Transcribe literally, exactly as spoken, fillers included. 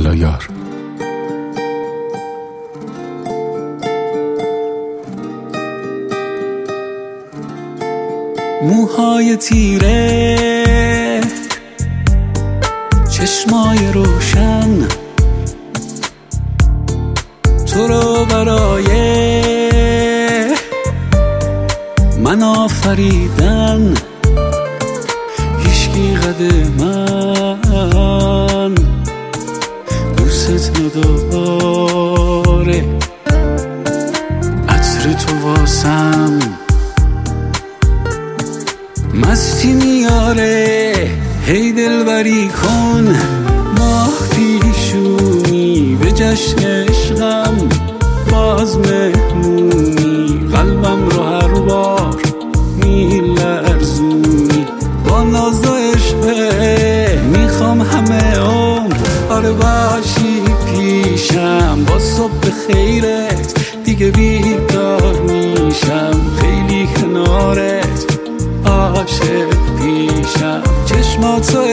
حالا یار. موهای تیره، چشمای روشن، تو رو برای من آفریدن. هیچکی قد من دوست نداره، عطر تو واسم مستی میاره. هی دلبری کن ماه پیشونی، به جشن عشقم باز مهمونی. قلبم رو هر بار میلرزونی، با ناز و عشقه میخوام همه عمر آره باشی پیشم. با صبح خیرت دیگه بیدار میشم، خیلی کنارت عاشق پیشم. چشماتو